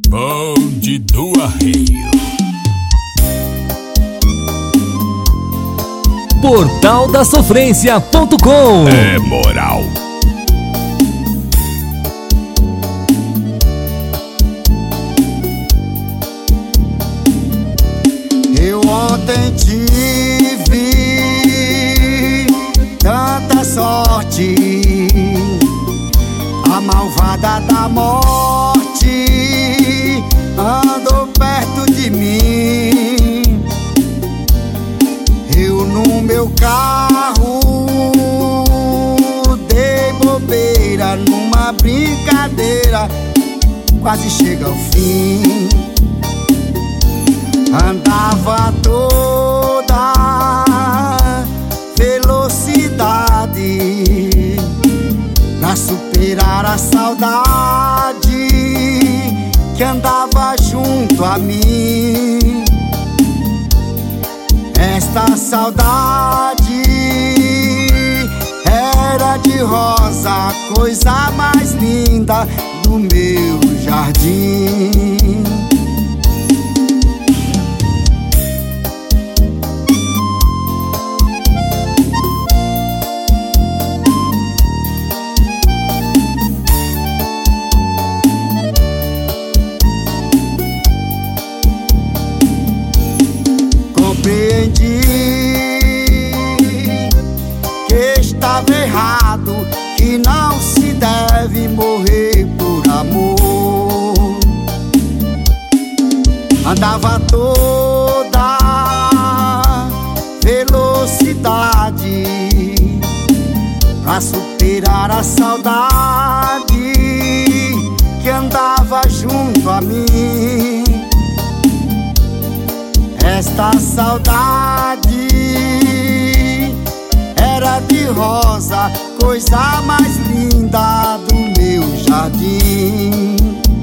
Bonde do Arreio. Portaldasofrência.com. É moral. Eu ontem tive tanta sorte, a malvada da morte andou perto de mim. Eu no meu carro dei bobeira numa brincadeira, quase chega ao fim. Andava toda velocidade pra superar a saudade que andava junto a mim. Esta saudade era de rosa, coisa mais linda do meu jardim. Compreendi que estava errado, que não se deve morrer por amor. Andava toda velocidade pra superar a saudade que andava junto a mim. Esta saudade era de rosa, coisa mais linda do meu jardim.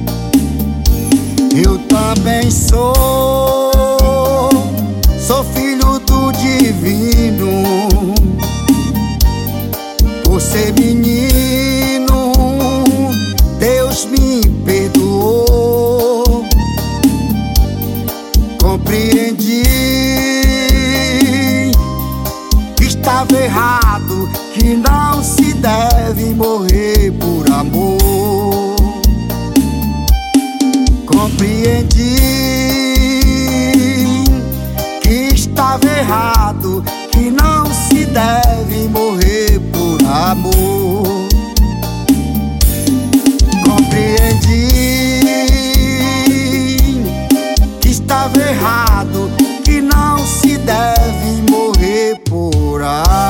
Eu também sou filho do divino. Por ser menino, Deus me perdoou. Compreendi que estava errado, que não se deve morrer por amor. Compreendi que estava errado, que não se deve morrer por amor. Compreendi que estava errado, que não se deve morrer por amor.